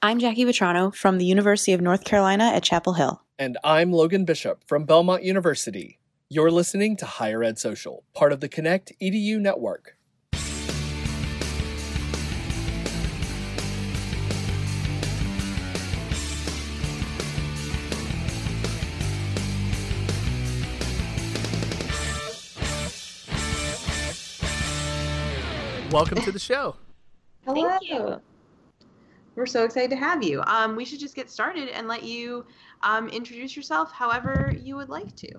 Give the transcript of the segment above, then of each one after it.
I'm Jackie Vetrano from the University of North Carolina at Chapel Hill. And I'm Logan Bishop from Belmont University. You're listening to Higher Ed Social, part of the Connect EDU network. Welcome to the show. Hello. Thank you. We're so excited to have you. We should just get started and let you introduce yourself however you would like to.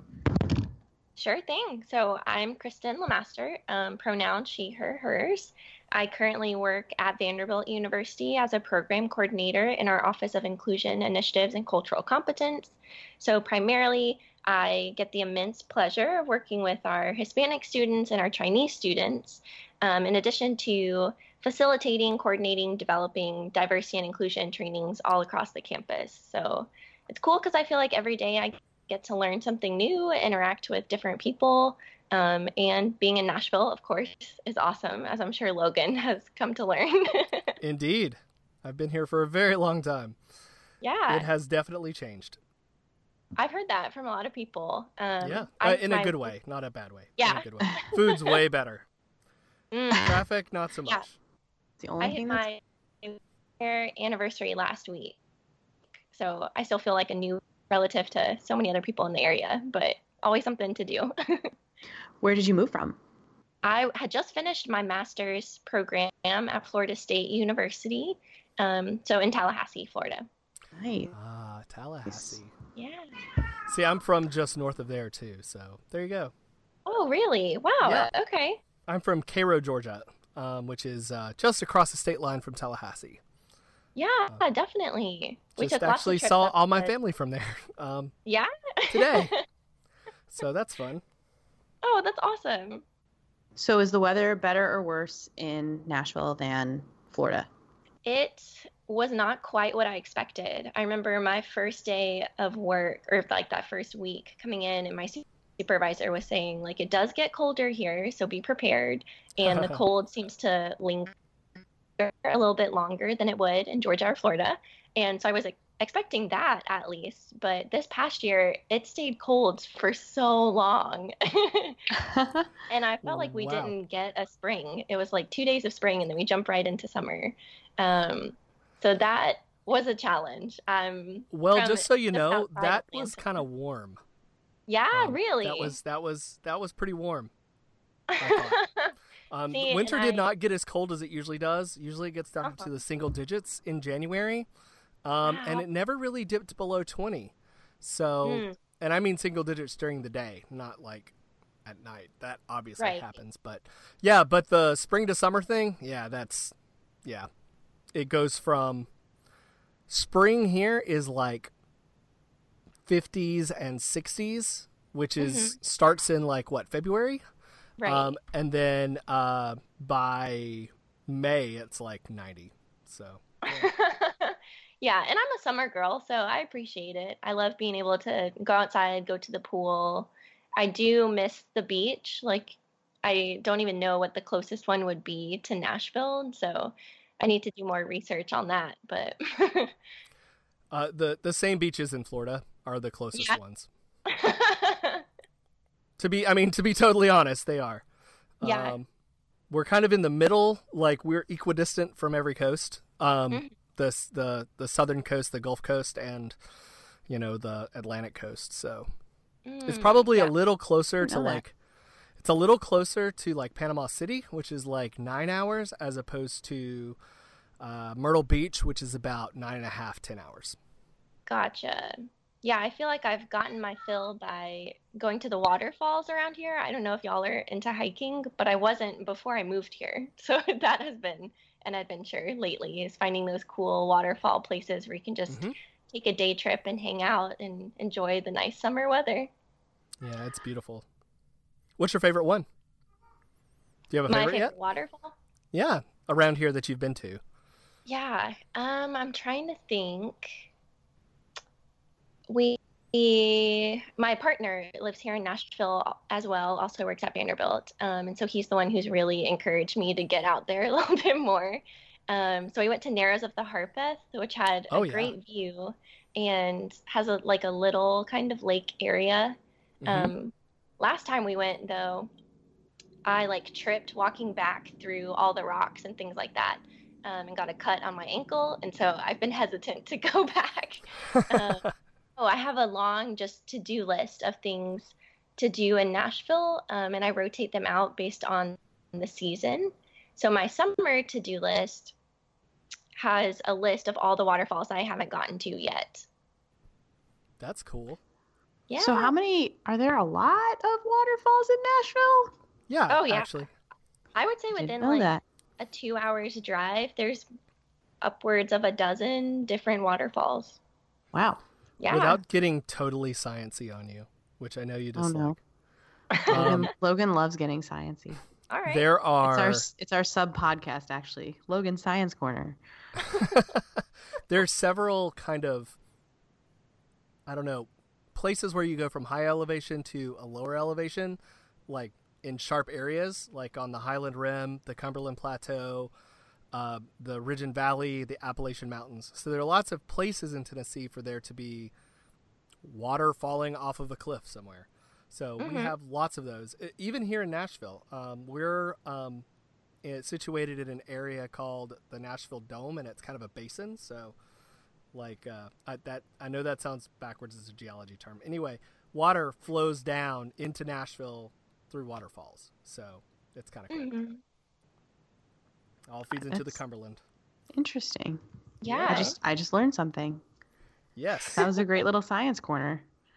Sure thing. So I'm Kristen Lemaster, pronoun she, her, hers. I currently work at Vanderbilt University as a program coordinator in our Office of Inclusion Initiatives and Cultural Competence. So primarily, I get the immense pleasure of working with our Hispanic students and our Chinese students, in addition to facilitating, coordinating, developing diversity and inclusion trainings all across the campus. So it's cool because I feel like every day I get to learn something new, interact with different people, and being in Nashville, of course, is awesome, as I'm sure Logan has come to learn. Indeed. I've been here for a very long time. Yeah. It has definitely changed. I've heard that from a lot of people. In a good way, not a bad way. Yeah. In a good way. Food's way better. Traffic, not so much. Yeah. The only I hit thing my anniversary last week, so I still feel like a new relative to so many other people in the area, but always something to do. Where did you move from? I had just finished my master's program at Florida State University, so in Tallahassee, Florida. Nice. Ah, Tallahassee. Yeah. See, I'm from just north of there, too, so there you go. Oh, really? Wow. Yeah. Okay. I'm from Cairo, Georgia, which is just across the state line from Tallahassee. Yeah, definitely. We Just took lots actually of trips saw up all my to- family from there Yeah? today. So that's fun. Oh, that's awesome. So is the weather better or worse in Nashville than Florida? It was not quite what I expected. I remember my first day of work, or like that first week coming in, and my supervisor was saying, like, it does get colder here, so be prepared. And the cold seems to linger a little bit longer than it would in Georgia or Florida. And so I was expecting that at least. But this past year, it stayed cold for so long. And I felt like we Wow. didn't get a spring. It was like 2 days of spring, and then we jumped right into summer. So that was a challenge. Well, from just so you just know, outside that of was Atlanta. kind of warm. Yeah, really. That was pretty warm. I thought. See, Winter and did not get as cold as it usually does. Usually it gets down to the single digits in January. And it never really dipped below 20. So, and I mean single digits during the day, not like at night. That obviously Right. happens. But yeah, but the spring to summer thing, it goes from spring here is like 50s and 60s, which is starts in like what, February? Right. And then by May it's like 90. So Yeah, and I'm a summer girl, so I appreciate it. I love being able to go outside, go to the pool. I do miss the beach. Like, I don't even know what the closest one would be to Nashville, so I need to do more research on that. But the same beaches in Florida are the closest Yeah. ones. To be totally honest, they are. Yeah. We're kind of in the middle, like we're equidistant from every coast. The southern coast, the Gulf Coast, and the Atlantic coast. So it's probably a little closer to like it's a little closer to like Panama City, which is like 9 hours, as opposed to Myrtle Beach, which is about 9.5, 10 hours. Gotcha. Yeah, I feel like I've gotten my fill by going to the waterfalls around here. I don't know if y'all are into hiking, but I wasn't before I moved here. So that has been an adventure lately, is finding those cool waterfall places where you can just take a day trip and hang out and enjoy the nice summer weather. Yeah, it's beautiful. What's your favorite one? Do you have a My favorite favorite yet? waterfall? Yeah, around here that you've been to. Yeah, I'm trying to think. My partner lives here in Nashville as well, also works at Vanderbilt. And so he's the one who's really encouraged me to get out there a little bit more. So we went to Narrows of the Harpeth, which had a Oh yeah. great view and has a little kind of lake area. Hmm. Um, Last time we went though, I like tripped walking back through all the rocks and things like that, and got a cut on my ankle, and so I've been hesitant to go back. Um, oh, I have a long just to-do list of things to do in Nashville, and I rotate them out based on the season. So my summer to-do list has a list of all the waterfalls I haven't gotten to yet. That's cool. Yeah. So how many are there? A lot of waterfalls in Nashville? Yeah. Oh, yeah. Actually. I would say Didn't within know like that. a 2 hours drive, there's upwards of a dozen different waterfalls. Wow. Yeah. Without getting totally sciencey on you, which I know you Oh dislike. no. Logan loves getting sciencey. All right. There are It's our sub podcast actually. Logan Science Corner. there are several kind of, I don't know, places where you go from high elevation to a lower elevation, like in sharp areas, like on the Highland Rim, the Cumberland Plateau, the Ridge and Valley, the Appalachian Mountains. So there are lots of places in Tennessee for there to be water falling off of a cliff somewhere. So we have lots of those. Even here in Nashville, we're situated in an area called the Nashville Dome, and it's kind of a basin. So, like I know that sounds backwards as a geology term. Anyway, water flows down into Nashville through waterfalls. So it's kind of cool. Mm-hmm. All feeds into the That's- Cumberland. Interesting. Yeah. I just learned something. Yes. That was a great little science corner.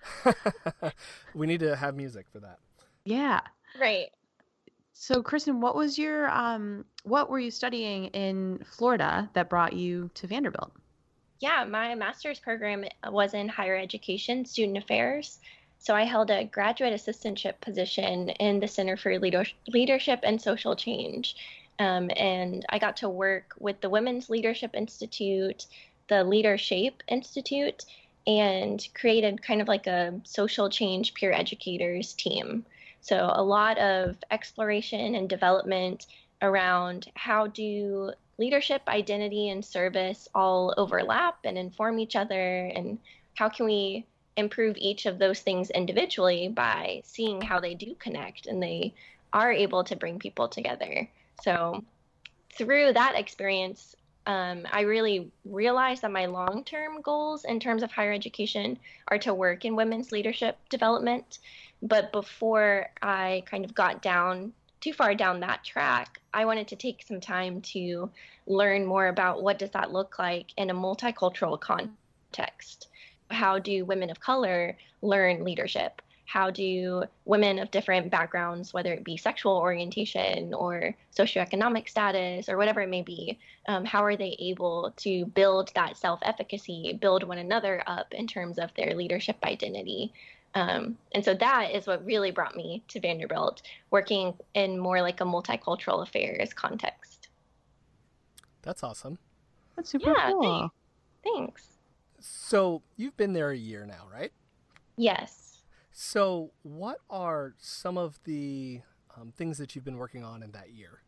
We need to have music for that. Yeah. Right. So Kristen, what were you studying in Florida that brought you to Vanderbilt? Yeah, my master's program was in higher education, student affairs. So I held a graduate assistantship position in the Center for Leadership and Social Change. And I got to work with the Women's Leadership Institute, the Leadership Institute, and created kind of like a social change peer educators team. So a lot of exploration and development around how do leadership, identity, and service all overlap and inform each other, and how can we improve each of those things individually by seeing how they do connect and they are able to bring people together. So through that experience, I really realized that my long-term goals in terms of higher education are to work in women's leadership development. But before I kind of got too far down that track, I wanted to take some time to learn more about what does that look like in a multicultural context. How do women of color learn leadership? How do women of different backgrounds, whether it be sexual orientation or socioeconomic status or whatever it may be, how are they able to build that self-efficacy, build one another up in terms of their leadership identity? And so that is what really brought me to Vanderbilt, working in more like a multicultural affairs context. That's awesome. That's super cool. Thanks. So you've been there a year now, right? Yes. So what are some of the things that you've been working on in that year?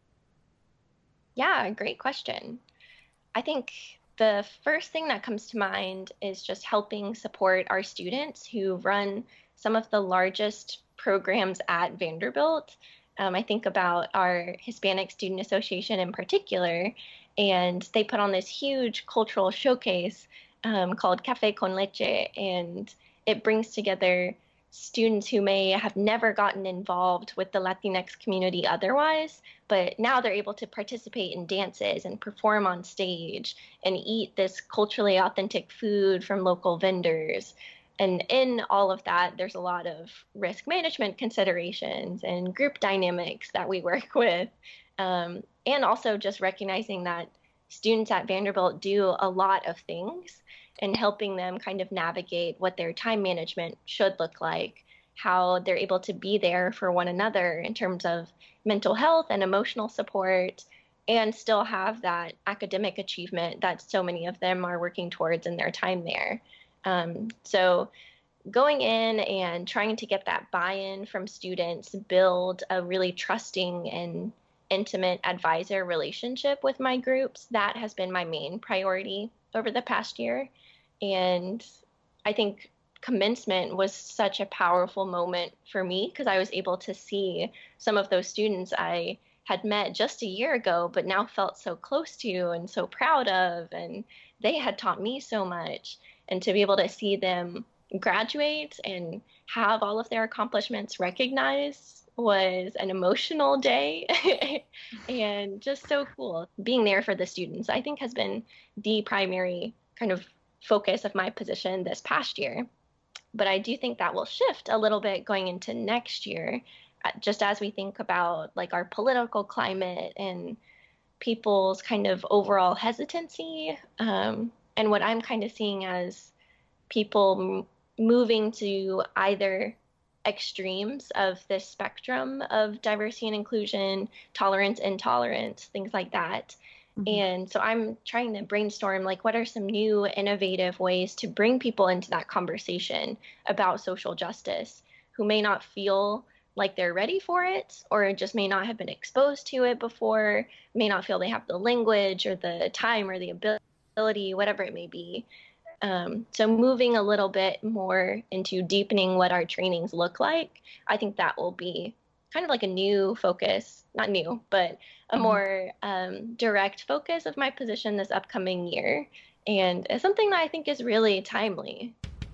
Yeah, great question. I think the first thing that comes to mind is just helping support our students who run some of the largest programs at Vanderbilt. I think about our Hispanic Student Association in particular, and they put on this huge cultural showcase called Café con Leche, and it brings together students who may have never gotten involved with the Latinx community otherwise, but now they're able to participate in dances and perform on stage and eat this culturally authentic food from local vendors. And in all of that, there's a lot of risk management considerations and group dynamics that we work with. And also just recognizing that students at Vanderbilt do a lot of things, and helping them kind of navigate what their time management should look like, how they're able to be there for one another in terms of mental health and emotional support, and still have that academic achievement that so many of them are working towards in their time there. So going in and trying to get that buy-in from students, build a really trusting and intimate advisor relationship with my groups. That has been my main priority over the past year. And I think commencement was such a powerful moment for me because I was able to see some of those students I had met just a year ago, but now felt so close to and so proud of, and they had taught me so much. And to be able to see them graduate and have all of their accomplishments recognized was an emotional day and just so cool. Being there for the students, I think, has been the primary kind of focus of my position this past year. But I do think that will shift a little bit going into next year, just as we think about like our political climate and people's kind of overall hesitancy, and what I'm kind of seeing as people moving to either extremes of this spectrum of diversity and inclusion, tolerance, intolerance, things like that. And so I'm trying to brainstorm, like, what are some new innovative ways to bring people into that conversation about social justice who may not feel like they're ready for it, or just may not have been exposed to it before, may not feel they have the language or the time or the ability, whatever it may be. So moving a little bit more into deepening what our trainings look like, I think that will be kind of like a new focus, not new, but a more direct focus of my position this upcoming year. And it's something that I think is really timely.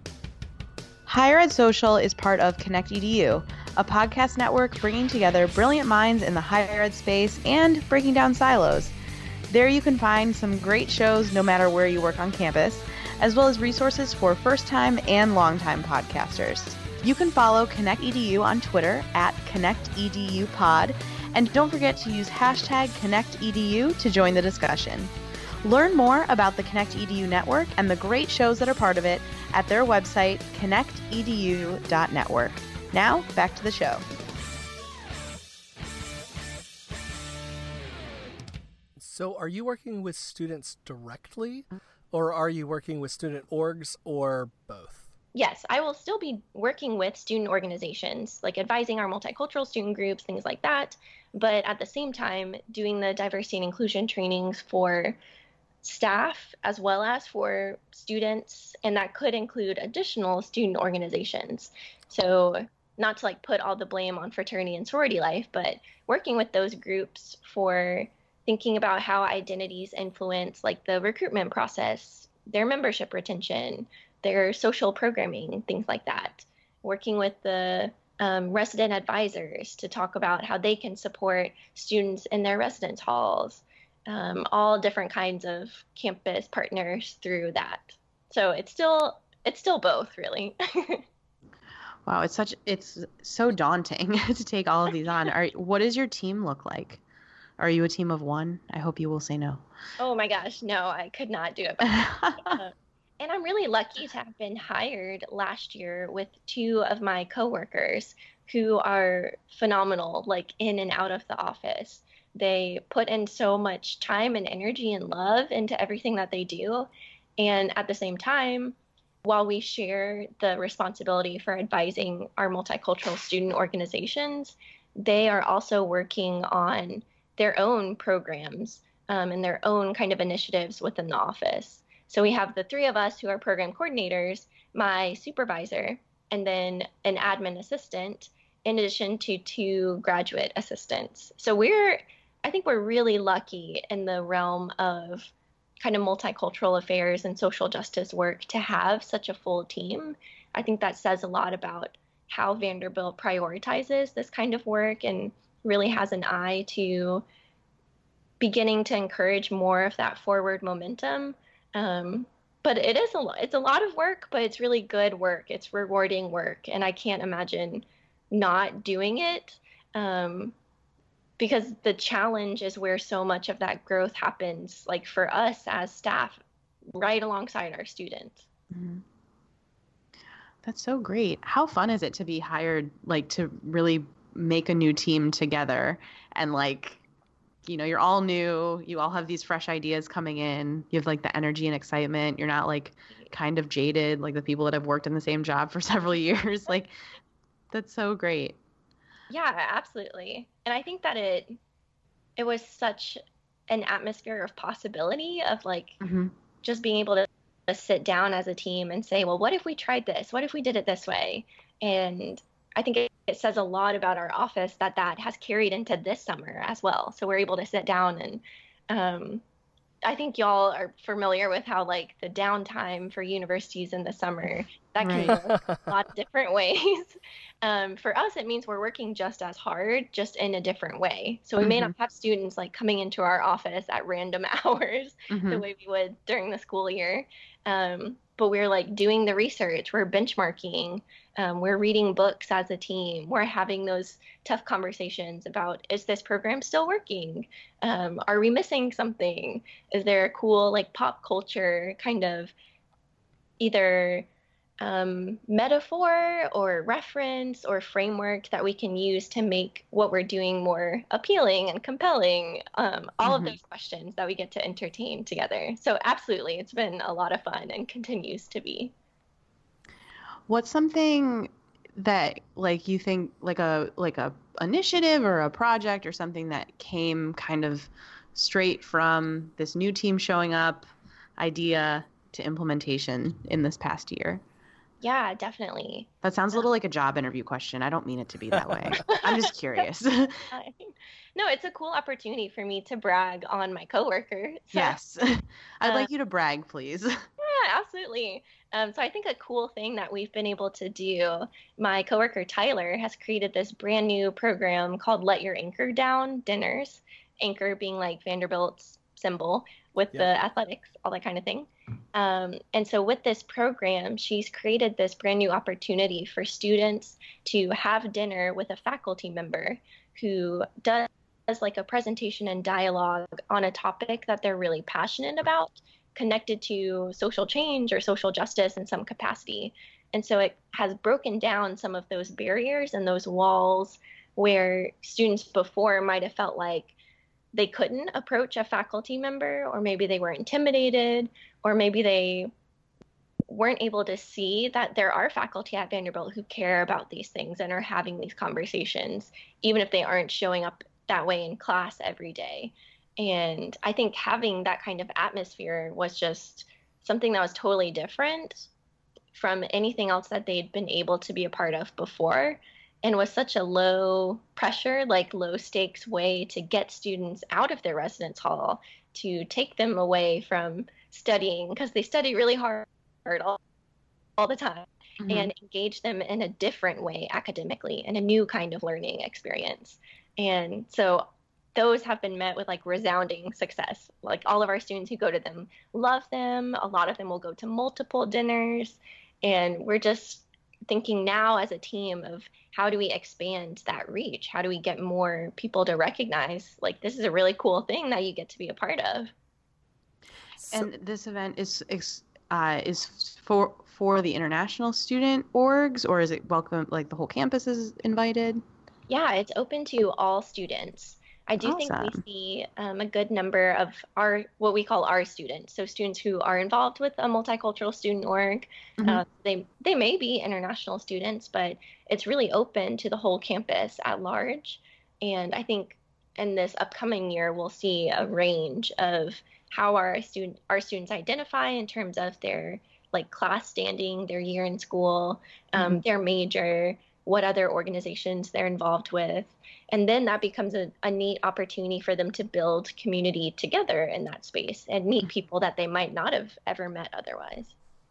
Higher Ed Social is part of Connect EDU, a podcast network bringing together brilliant minds in the higher ed space and breaking down silos. There you can find some great shows no matter where you work on campus, as well as resources for first-time and long-time podcasters. You can follow Connect EDU on Twitter at ConnectEDUPod, and don't forget to use hashtag ConnectEDU to join the discussion. Learn more about the Connect EDU network and the great shows that are part of it at their website, connectedu.network. Now, back to the show. So are you working with students directly, or are you working with student orgs, or both? Yes, I will still be working with student organizations, like advising our multicultural student groups, things like that. But at the same time, doing the diversity and inclusion trainings for staff as well as for students. And that could include additional student organizations. So not to like put all the blame on fraternity and sorority life, but working with those groups for thinking about how identities influence like the recruitment process, their membership retention, their social programming, things like that. Working with the resident advisors to talk about how they can support students in their residence halls, all different kinds of campus partners through that. So it's still both, really. Wow, it's so daunting to take all of these on. What does your team look like? Are you a team of one? I hope you will say no. Oh my gosh, no, I could not do it. And I'm really lucky to have been hired last year with two of my coworkers who are phenomenal, like in and out of the office. They put in so much time and energy and love into everything that they do. And at the same time, while we share the responsibility for advising our multicultural student organizations, they are also working on their own programs and their own kind of initiatives within the office. So we have the three of us who are program coordinators, my supervisor, and then an admin assistant, in addition to two graduate assistants. So I think we're really lucky in the realm of kind of multicultural affairs and social justice work to have such a full team. I think that says a lot about how Vanderbilt prioritizes this kind of work and really has an eye to beginning to encourage more of that forward momentum. But it's a lot of work, but it's really good work. It's rewarding work. And I can't imagine not doing it, because the challenge is where so much of that growth happens, like for us as staff, right alongside our students. Mm-hmm. That's so great. How fun is it to be hired, like to really make a new team together and like, you know, you're all new, you all have these fresh ideas coming in, you have like the energy and excitement, you're not like kind of jaded like the people that have worked in the same job for several years. Like, that's so great. Yeah, absolutely. And I think that it was such an atmosphere of possibility of like Mm-hmm. just being able to sit down as a team and say, well, what if we tried this? What if we did it this way? And I think it says a lot about our office that has carried into this summer as well. So we're able to sit down and I think y'all are familiar with how like the downtime for universities in the summer, that can look a lot of different ways. For us, it means we're working just as hard, just in a different way. So we may not have students like coming into our office at random hours the way we would during the school year. But we're like doing the research, we're benchmarking, we're reading books as a team, we're having those tough conversations about, is this program still working? Are we missing something? Is there a cool like pop culture kind of either metaphor or reference or framework that we can use to make what we're doing more appealing and compelling? All of those questions that we get to entertain together. So absolutely, it's been a lot of fun and continues to be. What's something that like you think like a initiative or a project or something that came kind of straight from this new team showing up idea to implementation in this past year? Yeah, definitely. That sounds a little like a job interview question. I don't mean it to be that way. I'm just curious. No, it's a cool opportunity for me to brag on my coworker. So, yes. I'd like you to brag, please. Yeah, absolutely. So I think a cool thing that we've been able to do, my coworker Tyler has created this brand new program called Let Your Anchor Down dinners. Anchor being like Vanderbilt's symbol with the athletics, all that kind of thing. And so with this program, she's created this brand new opportunity for students to have dinner with a faculty member who does like a presentation and dialogue on a topic that they're really passionate about, connected to social change or social justice in some capacity. And so it has broken down some of those barriers and those walls where students before might have felt like they couldn't approach a faculty member, or maybe they were intimidated, or maybe they weren't able to see that there are faculty at Vanderbilt who care about these things and are having these conversations, even if they aren't showing up that way in class every day. And I think having that kind of atmosphere was just something that was totally different from anything else that they'd been able to be a part of before, and was such a low pressure, like low stakes way to get students out of their residence hall, to take them away from studying, because they study really hard all the time, and engage them in a different way academically, in a new kind of learning experience. And so those have been met with like resounding success. Like all of our students who go to them love them. A lot of them will go to multiple dinners. And we're just thinking now as a team of how do we expand that reach? How do we get more people to recognize like this is a really cool thing that you get to be a part of? And this event is for the international student orgs, or is it welcome, like the whole campus is invited? Yeah, it's open to all students. I do think we see a good number of what we call our students. So students who are involved with a multicultural student org. They may be international students, but it's really open to the whole campus at large. And I think in this upcoming year, we'll see a range of how our students identify in terms of their like class standing, their year in school, their major, what other organizations they're involved with. And then that becomes a neat opportunity for them to build community together in that space and meet people that they might not have ever met otherwise.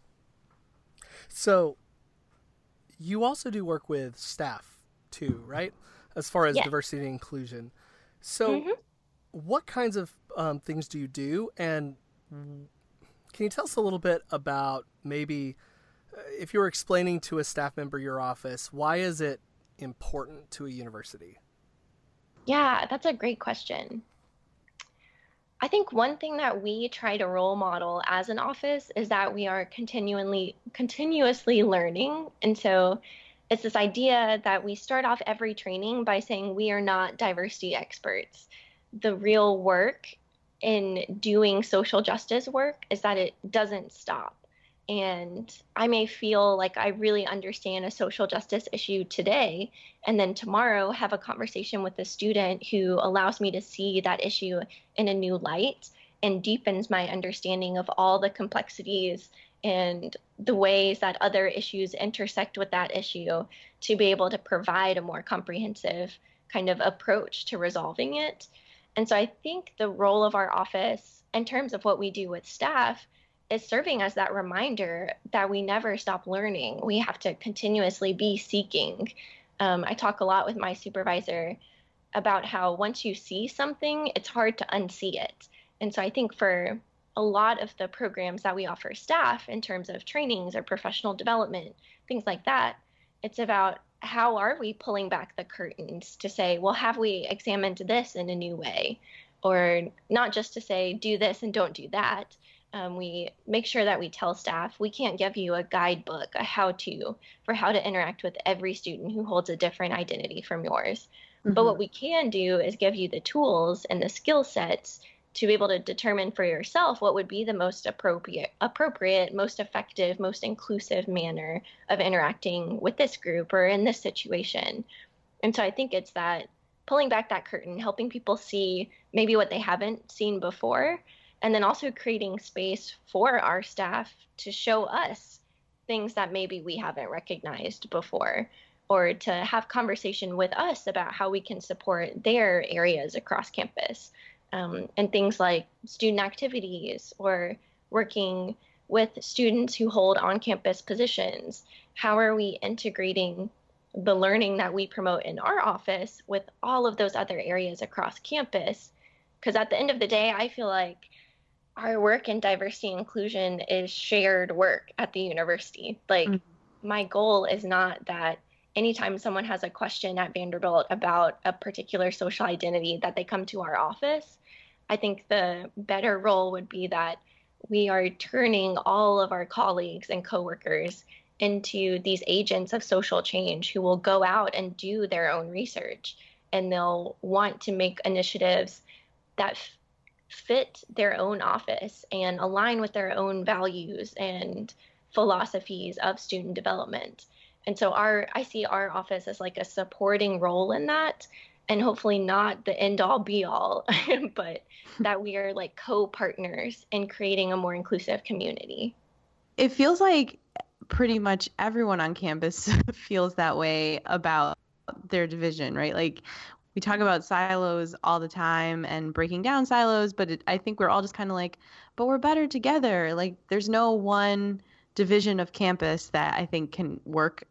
So you also do work with staff too, right? As far as diversity and inclusion. So what kinds of things do you do? And can you tell us a little bit about maybe if you were explaining to a staff member your office, why is it important to a university? Yeah, that's a great question. I think one thing that we try to role model as an office is that we are continuously learning. And so it's this idea that we start off every training by saying we are not diversity experts. The real work in doing social justice work is that it doesn't stop. And I may feel like I really understand a social justice issue today, and then tomorrow have a conversation with a student who allows me to see that issue in a new light and deepens my understanding of all the complexities and the ways that other issues intersect with that issue to be able to provide a more comprehensive kind of approach to resolving it. And so I think the role of our office in terms of what we do with staff is serving as that reminder that we never stop learning. We have to continuously be seeking. I talk a lot with my supervisor about how once you see something, it's hard to unsee it. And so I think for a lot of the programs that we offer staff in terms of trainings or professional development, things like that, it's about how are we pulling back the curtains to say, well, have we examined this in a new way? Or not just to say, do this and don't do that. We make sure that we tell staff, we can't give you a guidebook, a how-to for how to interact with every student who holds a different identity from yours. Mm-hmm. But what we can do is give you the tools and the skill sets to be able to determine for yourself what would be the most appropriate, most effective, most inclusive manner of interacting with this group or in this situation. And so I think it's that pulling back that curtain, helping people see maybe what they haven't seen before, and then also creating space for our staff to show us things that maybe we haven't recognized before, or to have conversation with us about how we can support their areas across campus. And things like student activities or working with students who hold on-campus positions. How are we integrating the learning that we promote in our office with all of those other areas across campus? Because at the end of the day, I feel like our work in diversity and inclusion is shared work at the university. Like, my goal is not that anytime someone has a question at Vanderbilt about a particular social identity that they come to our office. I think the better role would be that we are turning all of our colleagues and coworkers into these agents of social change who will go out and do their own research, and they'll want to make initiatives that fit their own office and align with their own values and philosophies of student development. And so I see our office as like a supporting role in that, and hopefully not the end all be all, but that we are like co-partners in creating a more inclusive community. It feels like pretty much everyone on campus feels that way about their division, right? Like, we talk about silos all the time and breaking down silos, but I think we're all just kind of like, but we're better together. Like, there's no one division of campus that I think can work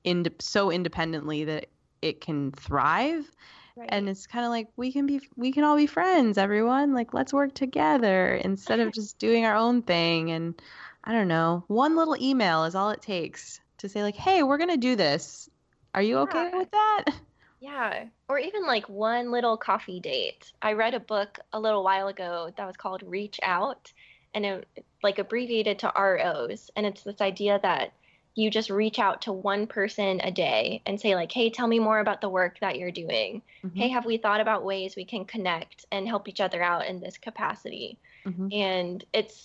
so independently that it can thrive. Right. And it's kind of like, we can all be friends, everyone. Like, let's work together instead of just doing our own thing. And I don't know, one little email is all it takes to say like, hey, we're going to do this. Are you okay with that? Yeah. Or even like one little coffee date. I read a book a little while ago that was called Reach Out, and it like abbreviated to ROs. And it's this idea that you just reach out to one person a day and say like, hey, tell me more about the work that you're doing. Mm-hmm. Hey, have we thought about ways we can connect and help each other out in this capacity? Mm-hmm. And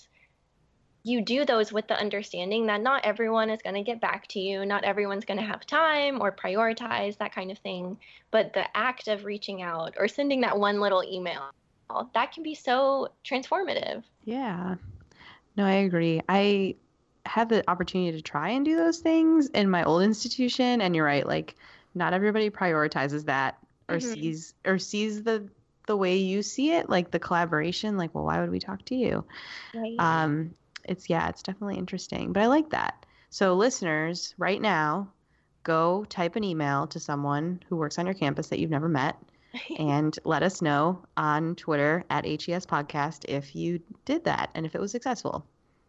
you do those with the understanding that not everyone is going to get back to you. Not everyone's going to have time or prioritize that kind of thing. But the act of reaching out or sending that one little email, that can be so transformative. Yeah. No, I agree. I had the opportunity to try and do those things in my old institution, and you're right, like, not everybody prioritizes that or mm-hmm. sees the way you see it, like the collaboration, like, well, why would we talk to you? Right. It's definitely interesting, but I like that. So listeners, right now, go type an email to someone who works on your campus that you've never met and let us know on Twitter at HES Podcast if you did that and if it was successful.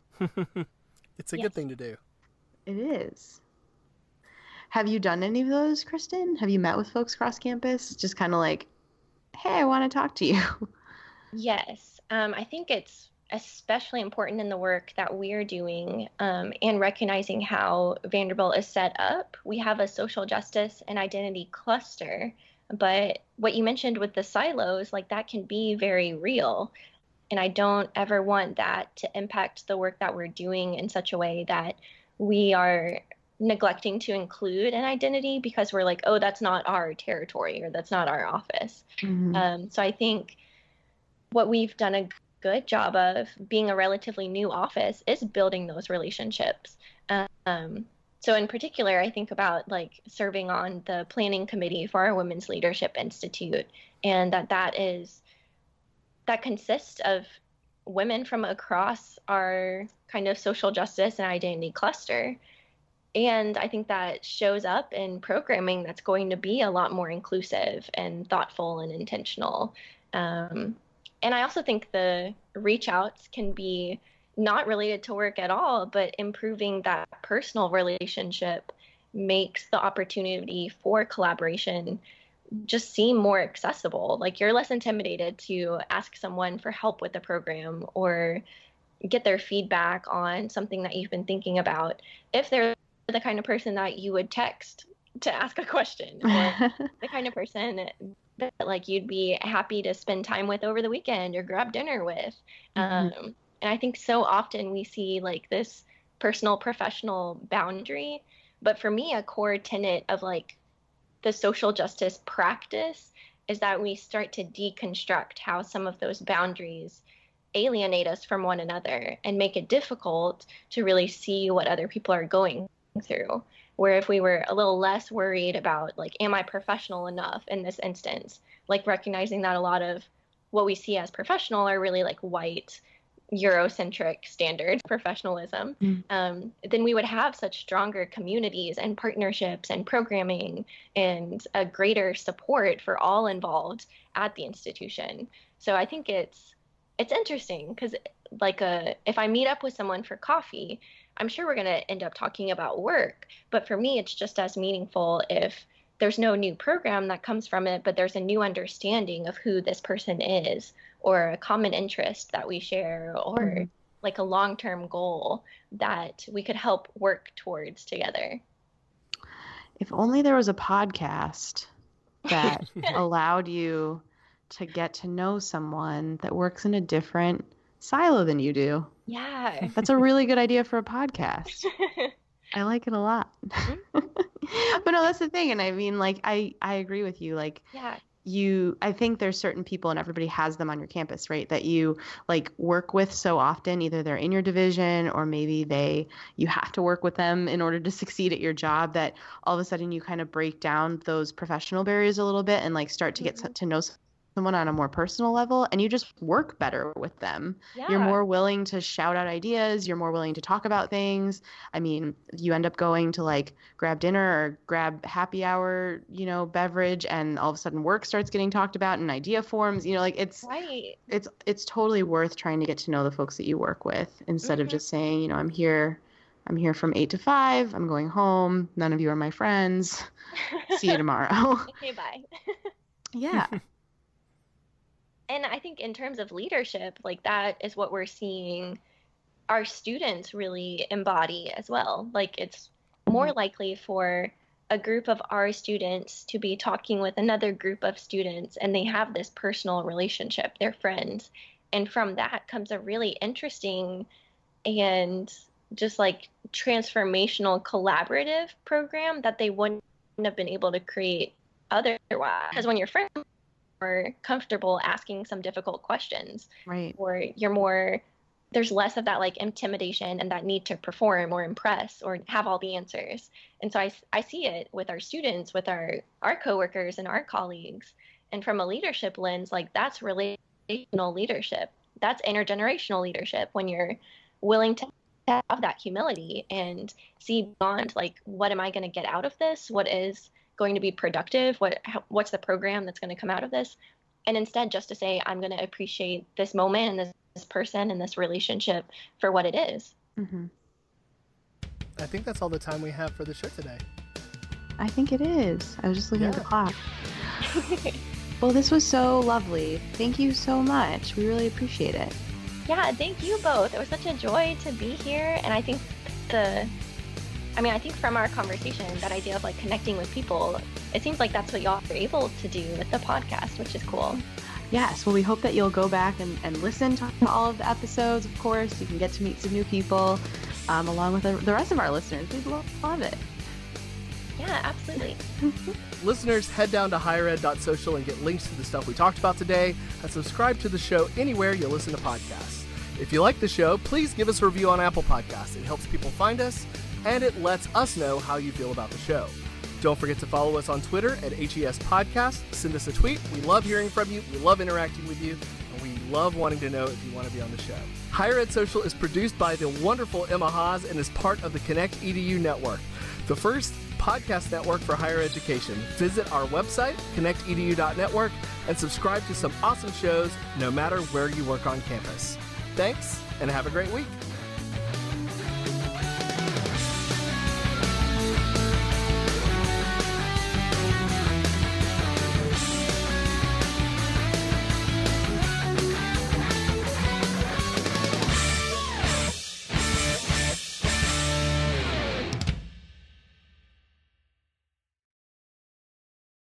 It's a good thing to do. It is. Have you done any of those, Kristen? Have you met with folks across campus? Just kind of like, hey, I want to talk to you. Yes. I think it's especially important in the work that we're doing and recognizing how Vanderbilt is set up. We have a social justice and identity cluster, but what you mentioned with the silos, like, that can be very real. And I don't ever want that to impact the work that we're doing in such a way that we are neglecting to include an identity because we're like, oh, that's not our territory or that's not our office. So I think what we've done a good job of being a relatively new office is building those relationships. So in particular, I think about like serving on the planning committee for our Women's Leadership Institute, and that consists of women from across our kind of social justice and identity cluster. And I think that shows up in programming that's going to be a lot more inclusive and thoughtful and intentional. And I also think the reach outs can be not related to work at all, but improving that personal relationship makes the opportunity for collaboration just seem more accessible. Like you're less intimidated to ask someone for help with the program or get their feedback on something that you've been thinking about if they're the kind of person that you would text to ask a question, or the kind of person that like you'd be happy to spend time with over the weekend or grab dinner with. And I think so often we see like this personal professional boundary, but for me a core tenet of like the social justice practice is that we start to deconstruct how some of those boundaries alienate us from one another and make it difficult to really see what other people are going through. Where if we were a little less worried about like, am I professional enough in this instance, like recognizing that a lot of what we see as professional are really like white Eurocentric standard professionalism, then we would have such stronger communities and partnerships and programming and a greater support for all involved at the institution. So I think it's interesting because like if I meet up with someone for coffee, I'm sure we're going to end up talking about work. But for me, it's just as meaningful if there's no new program that comes from it, but there's a new understanding of who this person is, or a common interest that we share, or like a long-term goal that we could help work towards together. If only there was a podcast that allowed you to get to know someone that works in a different silo than you do. Yeah. That's a really good idea for a podcast. I like it a lot. But no, that's the thing. And I mean, like, I agree with you. Like, yeah. I think there's certain people, and everybody has them on your campus, right, that you like work with so often. Either they're in your division or maybe you have to work with them in order to succeed at your job, that all of a sudden you kind of break down those professional barriers a little bit and like start to get to know someone on a more personal level, and you just work better with them. Yeah. You're more willing to shout out ideas. You're more willing to talk about things. I mean, you end up going to like grab dinner or grab happy hour, beverage, and all of a sudden work starts getting talked about in idea forms. Like it's right. It's totally worth trying to get to know the folks that you work with instead of just saying, I'm here from 8 to 5. I'm going home. None of you are my friends. See you tomorrow. Okay, bye. Yeah. And I think in terms of leadership, like that is what we're seeing our students really embody as well. Like it's more likely for a group of our students to be talking with another group of students and they have this personal relationship, they're friends. And from that comes a really interesting and just like transformational collaborative program that they wouldn't have been able to create otherwise. Because when you're friends, more comfortable asking some difficult questions, right? Or there's less of that like intimidation and that need to perform or impress or have all the answers. And so I see it with our students, with our coworkers and our colleagues. And from a leadership lens, like that's relational leadership. That's intergenerational leadership, when you're willing to have that humility and see beyond like, what am I going to get out of this? What is going to be productive? What's the program that's going to come out of this? And instead just to say, I'm going to appreciate this moment and this person and this relationship for what it is. Mm-hmm. I think that's all the time we have for the show today. I think it is. I was just looking at the clock. Well, this was so lovely. Thank you so much. We really appreciate it. Yeah, thank you both. It was such a joy to be here. And I think from our conversation, that idea of like connecting with people, it seems like that's what y'all are able to do with the podcast, which is cool. Yes, well, we hope that you'll go back and listen to all of the episodes, of course. You can get to meet some new people along with the rest of our listeners. We'd love it. Yeah, absolutely. Listeners, head down to highered.social and get links to the stuff we talked about today, and subscribe to the show anywhere you listen to podcasts. If you like the show, please give us a review on Apple Podcasts. It helps people find us, and it lets us know how you feel about the show. Don't forget to follow us on Twitter at HES Podcast. Send us a tweet. We love hearing from you. We love interacting with you. And we love wanting to know if you want to be on the show. Higher Ed Social is produced by the wonderful Emma Haas and is part of the Connect EDU network, the first podcast network for higher education. Visit our website, connectedu.network, and subscribe to some awesome shows no matter where you work on campus. Thanks, and have a great week.